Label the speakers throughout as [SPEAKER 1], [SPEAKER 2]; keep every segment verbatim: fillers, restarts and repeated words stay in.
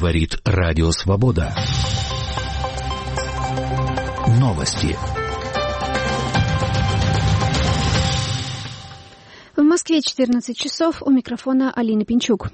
[SPEAKER 1] Говорит Радио Свобода. Новости.
[SPEAKER 2] В Москве четырнадцать часов. У микрофона Алина Пинчук.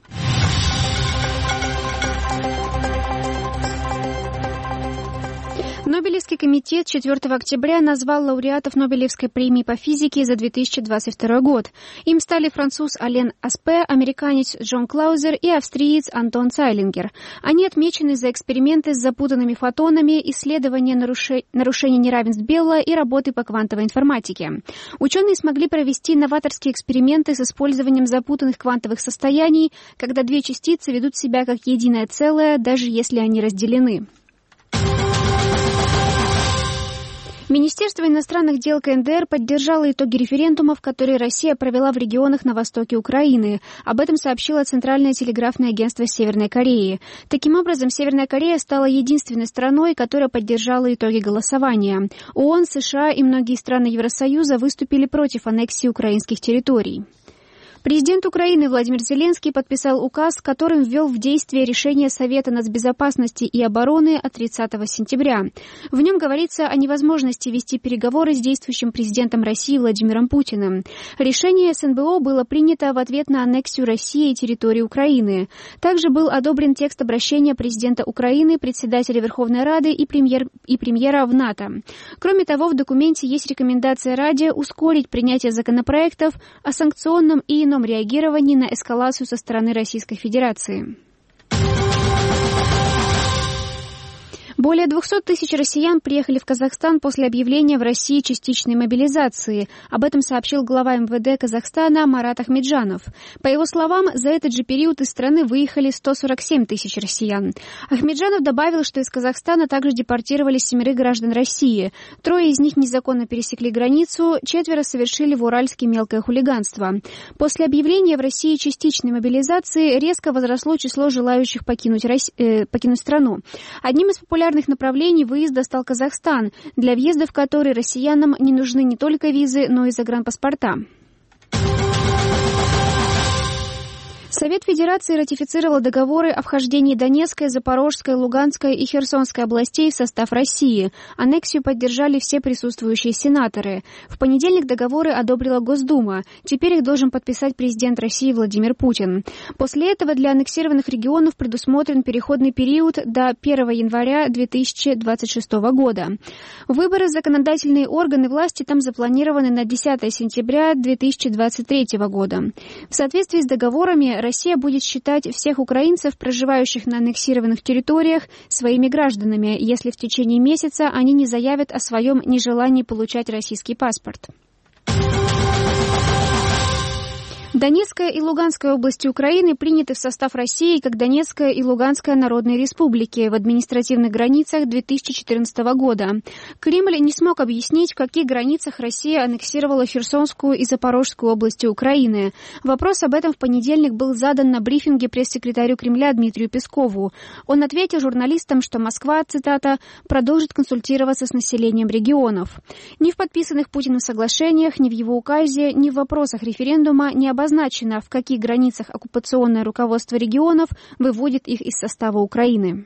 [SPEAKER 2] Нобелевский комитет четвёртого октября назвал лауреатов Нобелевской премии по физике за две тысячи двадцать второй год. Им стали француз Ален Аспе, американец Джон Клаузер и австриец Антон Цайлингер. Они отмечены за эксперименты с запутанными фотонами, исследования наруше... нарушений неравенств Белла и работы по квантовой информатике. Ученые смогли провести новаторские эксперименты с использованием запутанных квантовых состояний, когда две частицы ведут себя как единое целое, даже если они разделены. Министерство иностранных дел КНДР поддержало итоги референдумов, которые Россия провела в регионах на востоке Украины. Об этом сообщило Центральное телеграфное агентство Северной Кореи. Таким образом, Северная Корея стала единственной страной, которая поддержала итоги голосования. ООН, США и многие страны Евросоюза выступили против аннексии украинских территорий. Президент Украины Владимир Зеленский подписал указ, которым ввел в действие решение Совета нацбезопасности и обороны от тридцатого сентября. В нем говорится о невозможности вести переговоры с действующим президентом России Владимиром Путиным. Решение СНБО было принято в ответ на аннексию России территории Украины. Также был одобрен текст обращения президента Украины, председателя Верховной Рады и, премьер, и премьера в НАТО. Кроме того, в документе есть рекомендация Раде ускорить принятие законопроектов о санкционном и ином реагировании на эскалацию со стороны Российской Федерации. Более двухсот тысяч россиян приехали в Казахстан после объявления в России частичной мобилизации. Об этом сообщил глава МВД Казахстана Марат Ахмеджанов. По его словам, за этот же период из страны выехали сто сорок семь тысяч россиян. Ахмеджанов добавил, что из Казахстана также депортировали семерых граждан России. Трое из них незаконно пересекли границу, четверо совершили в Уральске мелкое хулиганство. После объявления в России частичной мобилизации резко возросло число желающих покинуть, Росси... э, покинуть страну. Одним из популярных направлений выезда стал Казахстан, для въезда в который россиянам не нужны не только визы, но и загранпаспорта. Совет Федерации ратифицировал договоры о вхождении Донецкой, Запорожской, Луганской и Херсонской областей в состав России. Аннексию поддержали все присутствующие сенаторы. В понедельник договоры одобрила Госдума. Теперь их должен подписать президент России Владимир Путин. После этого для аннексированных регионов предусмотрен переходный период до первого января две тысячи двадцать шестого года. Выборы в законодательные органы власти там запланированы на десятого сентября две тысячи двадцать третьего года. В соответствии с договорами Россия будет считать всех украинцев, проживающих на аннексированных территориях, своими гражданами, если в течение месяца они не заявят о своем нежелании получать российский паспорт. Донецкая и Луганская области Украины приняты в состав России как Донецкая и Луганская народные республики в административных границах две тысячи четырнадцатого года. Кремль не смог объяснить, в каких границах Россия аннексировала Херсонскую и Запорожскую области Украины. Вопрос об этом в понедельник был задан на брифинге пресс-секретарю Кремля Дмитрию Пескову. Он ответил журналистам, что Москва, цитата, «продолжит консультироваться с населением регионов». Ни в подписанных Путиным соглашениях, ни в его указе, ни в вопросах референдума не обозначено, Обозначено, в каких границах оккупационное руководство регионов выводит их из состава Украины.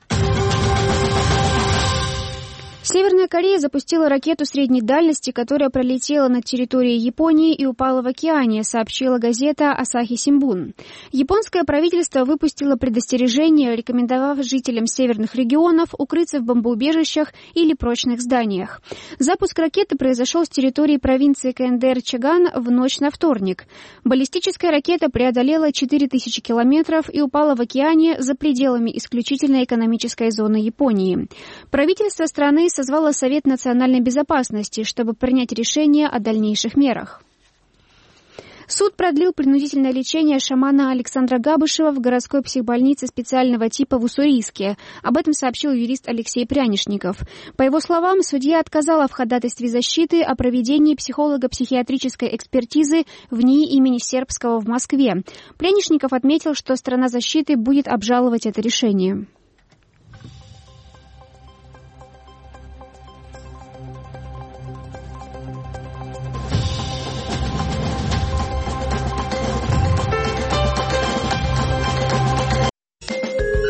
[SPEAKER 2] Северная Корея запустила ракету средней дальности, которая пролетела над территорией Японии и упала в океане, сообщила газета Asahi Shimbun. Японское правительство выпустило предостережение, рекомендовав жителям северных регионов укрыться в бомбоубежищах или прочных зданиях. Запуск ракеты произошел с территории провинции КНДР Чаган в ночь на вторник. Баллистическая ракета преодолела четыре тысячи километров и упала в океане за пределами исключительной экономической зоны Японии. Правительство страны созвало Совет национальной безопасности, чтобы принять решение о дальнейших мерах. Суд продлил принудительное лечение шамана Александра Габышева в городской психбольнице специального типа в Уссурийске. Об этом сообщил юрист Алексей Прянишников. По его словам, судья отказала в ходатайстве защиты о проведении психолого-психиатрической экспертизы в НИИ имени Сербского в Москве. Прянишников отметил, что сторона защиты будет обжаловать это решение.